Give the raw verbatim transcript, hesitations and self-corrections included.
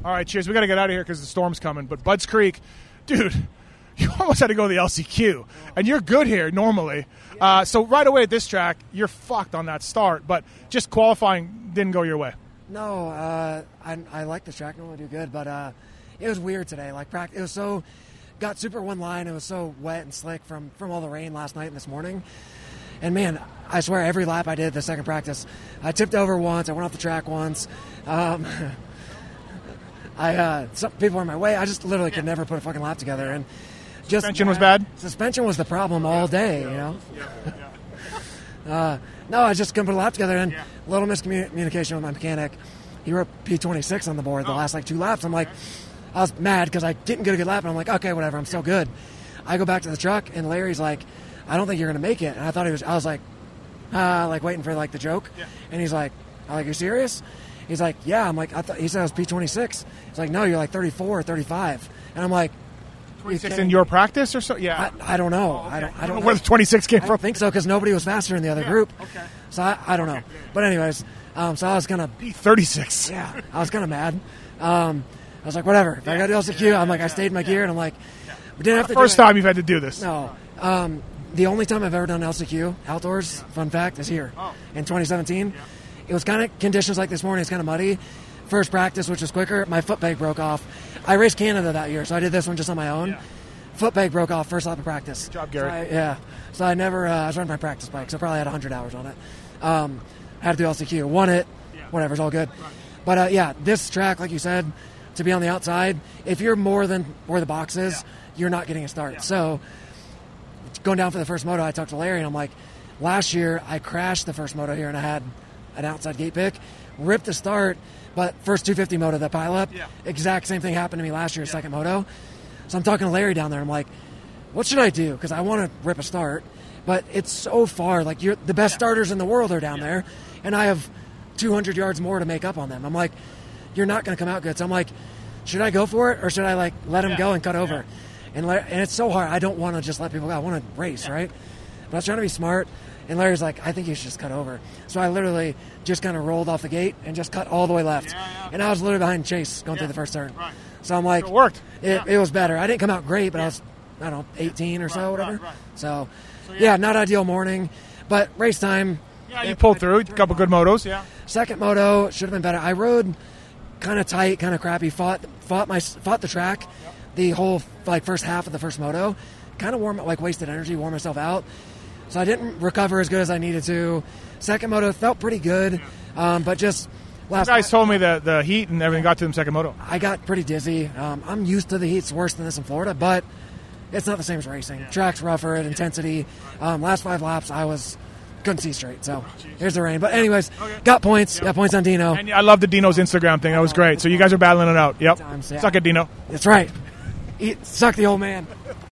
All right, cheers. We got to get out of here because the storm's coming. But Budds Creek, dude, you almost had to go to the L C Q. And you're good here normally. Uh, so right away at this track, you're fucked on that start. But just qualifying didn't go your way. No, uh, I, I like this track. Normally do good. But uh, it was weird today. Like practice, it was so – got super one line. It was so wet and slick from, from all the rain last night and this morning. And, man, I swear every lap I did the second practice, I tipped over once. I went off the track once. Um, I uh, some people were in my way. I just literally could never put a fucking lap together. And just Suspension was bad? Suspension was the problem all day, you know. uh, no, I just couldn't put a lap together. And a little miscommunication with my mechanic. He wrote P twenty-six on the board the last, like, two laps. I'm like, I was mad because I didn't get a good lap. And I'm like, okay, whatever. I'm still good. I go back to the truck, and Larry's like, I don't think you're going to make it. And I thought he was, I was like, uh, like waiting for like the joke. Yeah. And he's like, I'm like, are you serious? He's like, yeah. I'm like, I thought he said I was P twenty-six. He's like, no, you're like thirty-four or thirty-five. And I'm like, twenty-six in your practice or so? Yeah. I, I don't know. Oh, okay. I don't, I don't I don't know know where the twenty-six came I from. don't think so because nobody was faster in the other yeah. group. Okay. So I, I don't know. Okay. But anyways, um, so I was gonna P thirty-six. Yeah, I was kind of mad. Um, I was like, whatever. If yeah. I got to L C Q, I'm like, I stayed in my gear, and I'm like, we didn't have to. First do time you've had to do this. No. Um, the only time I've ever done L C Q outdoors, fun fact, is here oh. in twenty seventeen. Yeah. It was kind of conditions like this morning. It's kind of muddy. First practice, which was quicker, my foot peg broke off. I raced Canada that year, so I did this one just on my own. Yeah. Foot peg broke off first lap of practice. Good job, Garrett. So I, yeah. So I never, uh, I was running my practice bike, so I probably had one hundred hours on it. Um, had to do L C Q. Won it. Yeah. Whatever, it's all good. Right. But uh, yeah, this track, like you said, to be on the outside, if you're more than where the box is, yeah. you're not getting a start. Yeah. So going down for the first moto, I talked to Larry, and I'm like, last year I crashed the first moto here, and I had an outside gate pick, ripped the start, but first two fifty moto, that pile up, yeah. exact same thing happened to me last year, yeah. second moto. So I'm talking to Larry down there. I'm like, what should I do? Because I want to rip a start, but it's so far. Like, you're the best yeah. starters in the world are down yeah. there, and I have two hundred yards more to make up on them. I'm like, you're not going to come out good. So I'm like, should I go for it, or should I, like, let him yeah. go and cut over? Yeah. And and it's so hard. I don't want to just let people go. I want to race, yeah. right? But I was trying to be smart, and Larry's like, I think you should just cut over. So I literally just kind of rolled off the gate and just cut all the way left. Yeah, yeah. And I was literally behind Chase going yeah. through the first turn. Right. So I'm like, so it worked. It, yeah. it was better. I didn't come out great, but yeah. I was, I don't know, eighteen or so, right, whatever. Right, right. So, so yeah. yeah, not ideal morning, but race time. Yeah, you pulled through. A couple good motos, yeah. Second moto should have been better. I rode kind of tight, kind of crappy. Fought, fought my, fought the track, yep. the whole like first half of the first moto. Kind of warm, like wasted energy, wore myself out. So I didn't recover as good as I needed to. Second moto felt pretty good, um, but just last. You guys told me that the heat and everything got to them second moto. I got pretty dizzy. Um, I'm used to the heat. It's worse than this in Florida, but it's not the same as racing. Yeah. Track's rougher at intensity. Um, last five laps, I was couldn't see straight. So here's the rain. But anyways, okay. got points. Yep. Got points on Dino. And I love the Dino's Instagram thing. That was great. So you guys are battling it out. Yep. Times, yeah. Suck it, Dino. That's right. Eat, suck the old man.